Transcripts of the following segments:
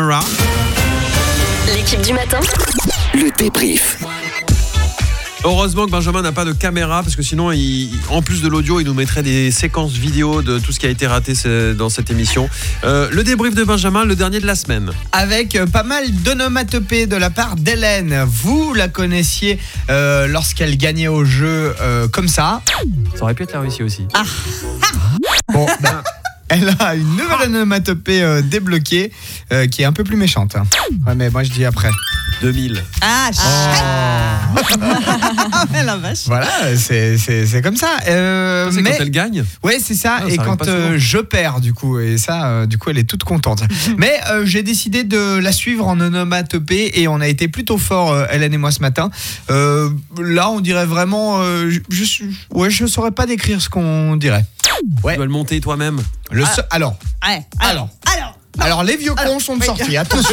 Camera. L'équipe du matin. Le débrief. Heureusement que Benjamin n'a pas de caméra parce que sinon, en plus de l'audio, il nous mettrait des séquences vidéo de tout ce qui a été raté dans cette émission. Le débrief de Benjamin, le dernier de la semaine. Avec pas mal d'onomatopées de la part d'Hélène. Vous la connaissiez lorsqu'elle gagnait au jeu comme ça. Ça aurait pu être la Russie aussi. Bon, elle a une nouvelle onomatopée débloquée qui est un peu plus méchante. Ouais, mais moi je dis après. 2000. Ah, la vache. Voilà, c'est comme ça. C'est mais quand elle gagne. ouais, c'est ça. Ah, et ça arrive quand pas souvent. je perds, du coup, et ça, du coup, elle est toute contente. Mais j'ai décidé de la suivre en onomatopée et on a été plutôt fort, Hélène et moi, ce matin. Là, on dirait vraiment, je saurais pas décrire ce qu'on dirait. Ouais. Tu dois le monter toi-même. Alors. Ouais. Alors les vieux cons sont sortis, attention.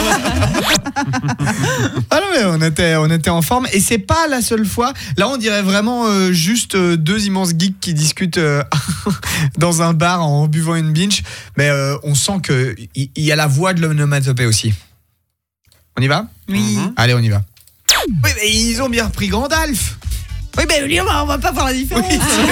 Alors mais on était en forme et c'est pas la seule fois. Là on dirait vraiment juste deux immenses geeks qui discutent dans un bar en buvant une binge. Mais on sent que il y a la voix de l'onomatopée aussi. On y va ? Oui. Allez, on y va. Oui, mais ils ont bien repris Gandalf. Oui, mais lui, on va pas voir la différence.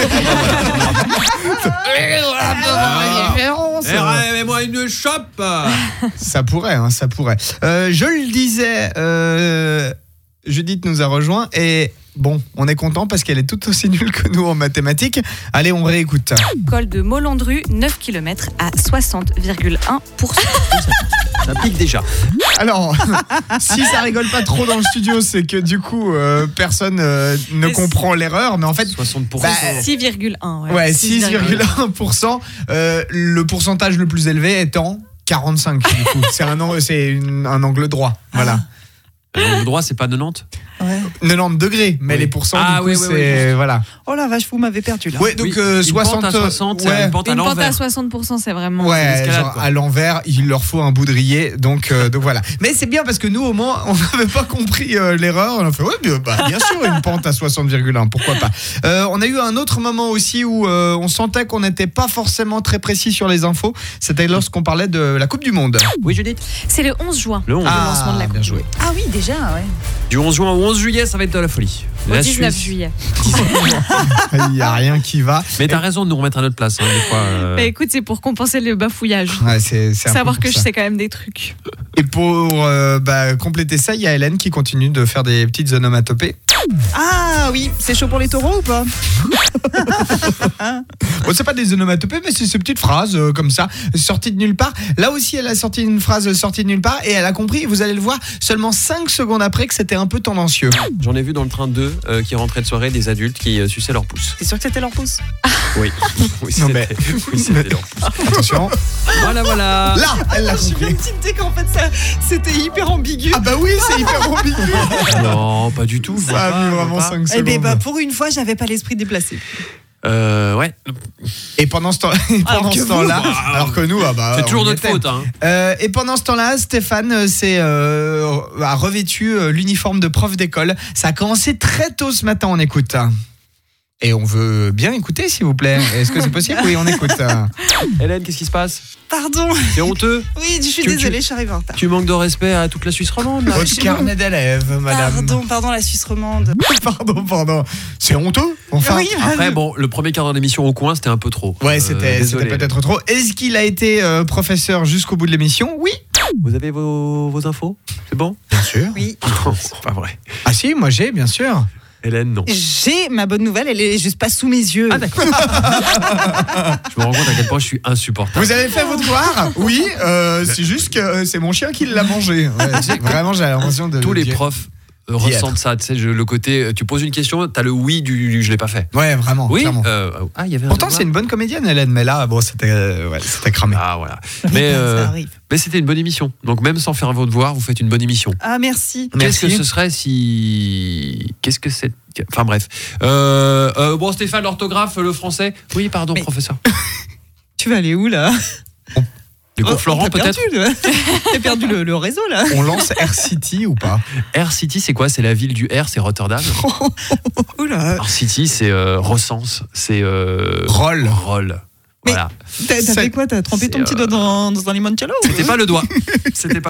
Mets-moi une chope. Ça pourrait, ça pourrait. Je le disais, Judith nous a rejoint et bon, on est content parce qu'elle est tout aussi nulle que nous en mathématiques. Allez, on réécoute. Col de Molandru, 9 km à 60,1%. Ça pique déjà. Alors, si ça rigole pas trop dans le studio, c'est que du coup, personne ne comprend l'erreur, mais en fait, 60%. 6,1. ouais, 6,1%. Le pourcentage le plus élevé étant 45. Du coup, c'est un angle droit. Voilà. Le droit, c'est pas 90. Ouais. 90 degrés, mais les pourcents, du coup, c'est... Voilà. Oh la vache, vous m'avez perdu là. Ouais, donc Une 60... pente à 60, ouais. une pente à Une pente à l'envers. 60%, c'est vraiment... Ouais, l'escalade, genre, quoi. à l'envers, il leur faut un boudrier, donc voilà. Mais c'est bien parce que nous, au moins, on n'avait pas compris l'erreur. On a fait, ouais, bien sûr, une pente à 60,1, pourquoi pas. On a eu un autre moment aussi où on sentait qu'on n'était pas forcément très précis sur les infos. C'était lorsqu'on parlait de la Coupe du Monde. Oui, Judith. C'est le 11 juin. Le 11. Le lancement de la bien Coupe. joué. Ah oui, déjà, ouais. Du 11 juin au 11 juillet, ça va être de la folie. Au La 19 Suisse. juillet. Il n'y a rien qui va. Mais t'as raison de nous remettre à notre place, des fois. Bah, écoute, c'est pour compenser le bafouillage. Ouais, c'est un Savoir peu pour que je ça. sais quand même des trucs. Et pour compléter ça, il y a Hélène qui continue de faire des petites onomatopées. Ah oui, c'est chaud pour les taureaux ou pas? Bon, c'est pas des onomatopées, mais c'est ces petites phrases comme ça, sorties de nulle part. Là aussi, elle a sorti une phrase sortie de nulle part et elle a compris, vous allez le voir, seulement 5 secondes après que c'était un peu tendancieux. J'en ai vu dans le train 2 qui rentrait de soirée des adultes qui suçaient leur pouce. T'es sûr que c'était leur pouce? Oui. Oui, Non, c'était leur pouce. Attention. Voilà. Là, elle l'a J'ai compris. une petite idée qu'en fait c'était hyper ambigu. Ah bah oui, c'est hyper ambigu. Non, pas du tout. Ça a mis vraiment 5 Eh secondes. ben bah, pour une fois, j'avais pas l'esprit déplacé. Ouais. Et pendant ce temps-là, alors que nous, C'est toujours on y notre était. faute. Hein. Et pendant ce temps-là, Stéphane a revêtu l'uniforme de prof d'école. Ça a commencé très tôt ce matin, on écoute. Et on veut bien écouter, s'il vous plaît. Est-ce que c'est possible? Oui, on écoute. Hélène, qu'est-ce qui se passe? Pardon. C'est honteux? Oui, je suis Tu- désolée, je suis arrivée en retard. Tu manques de respect à toute la Suisse romande là. Votre carnet d'élèves, madame. Pardon, la Suisse romande. Pardon. C'est honteux, enfin. Oui, Après, bon, le premier quart d'heure d'émission au coin, c'était un peu trop. Ouais, c'était désolé. peut-être trop. Est-ce qu'il a été professeur jusqu'au bout de l'émission? Oui. Vous avez vos infos? C'est bon? Bien sûr. Oui. Non, c'est pas vrai. Ah si, moi j'ai, bien sûr. Hélène, non. J'ai ma bonne nouvelle, elle est juste pas sous mes yeux. Ah d'accord. Je me rends compte à quel point je suis insupportable. Vous avez fait votre devoir? Oui, c'est juste que c'est mon chien qui l'a mangé. Ouais, vraiment, j'ai l'impression de... Tous les profs ressentent ça, tu sais, le côté, tu poses une question, t'as le oui du je l'ai pas fait. Ouais, vraiment, Oui. clairement. Il y avait un Pourtant, devoir. c'est une bonne comédienne, Hélène, mais là, bon, c'était cramé. Ah voilà. Ça arrive. Mais c'était une bonne émission. Donc même sans faire vos devoirs, vous faites une bonne émission. Ah, merci. Qu'est-ce que Merci. ce serait si... Qu'est-ce que c'est... Enfin bref. Bon, Stéphane, l'orthographe, le français. Oui, pardon, Mais- professeur. Tu vas aller où là? Du coup, Florent, t'as peut-être. T'as perdu le réseau là. On lance Air City ou pas? Air City, c'est quoi? C'est la ville du Air, c'est Rotterdam. Oula. Air City, c'est recense, c'est... Roll. Roll. Mais- Voilà. T'as fait quoi? T'as trempé ton petit doigt dans un limoncello? C'était pas le doigt. C'était pas...